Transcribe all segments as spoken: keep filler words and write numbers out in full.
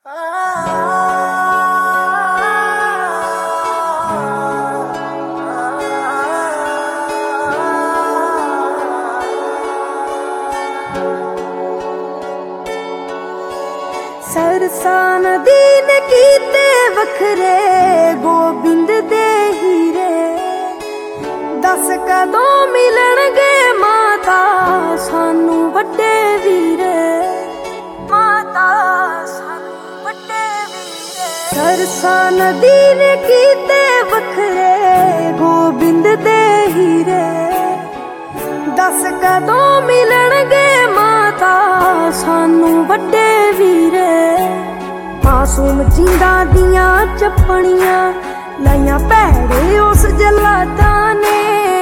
सरसा नदी ने कीते वखरे गोबिंद दे हीरे। दस कदों मिलणगे माता सानू वड्डे वीरे, माता सानू वड्डे वीरे। सरसा नदी ने कीते वखरे गोबिंद दे हीरे। दस कदों मिलणगे माता सानू वड्डे वीरे। मासूम जिंदा दियां चपणियां लाइयां भैड़े उस जलादा ने।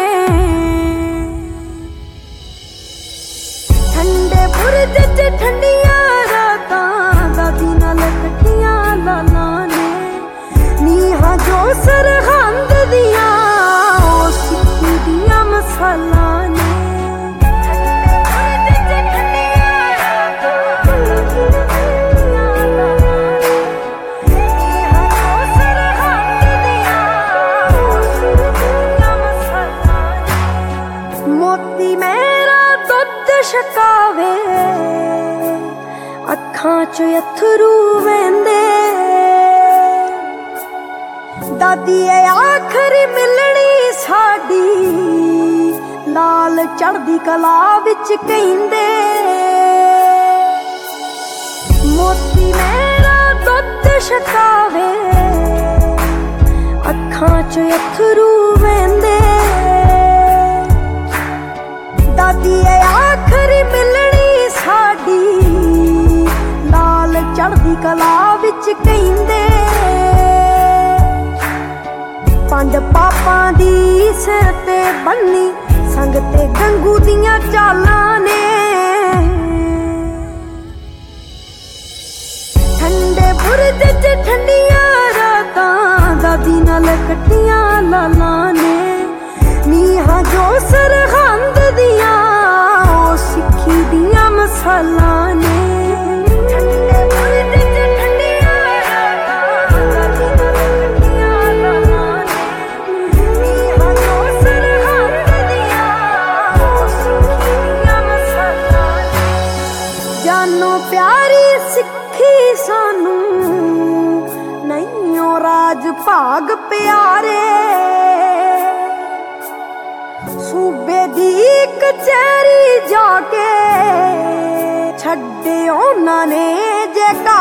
ठंडे बुरज च ठंडियां रातां दादी नाल कट्टियां लालां ने। नीहां जो सरहंद दियां ओ सिक्की दियां मसालां ने। मोती मेरा दुध छकावे अखां च अथरू वेंदे। दादी ए आखरी मिलनी साडी लाल चढ़दी कला विच कहिंदे। मोती मेरा दुध छकावे अखां च अथरू वेंदे। दादी ए आखरी मिलनी साडी लाल चढ़दी कला विच कहिंदे। पंज पापां दी सिर ते बन्नी संग ते गंगू दियां चालां ने। ठंडे बुरज च ठंडियां रातां दादी नाल कट्टियां लालां ने। नीहां जो सरहंद दियां ओ सिक्खी दियां मसालां ने। ठंडे बुरज च ठंडियां रातां दादी नाल कट्टियां लालां ने। नीहां जो सरहंद दियां ओ सिक्खी दियां मसालां ने। जानो प्यारी सिक्खी सानू नहीं ओ राज भाग प्यारे। सूबे दी कचहरी जाके छड्डे उन्हां ने जे